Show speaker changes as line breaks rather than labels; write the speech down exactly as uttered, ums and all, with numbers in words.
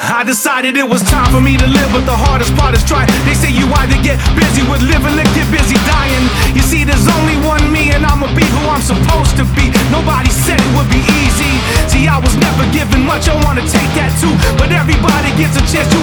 I decided it was time for me to live, but the hardest part is trying. They say you either get busy with living or get busy dying. You see, there's only one me, and I'ma be who I'm supposed to be. Nobody said it would be easy. See, I was never given much, I wanna take that too. But everybody gets a chance to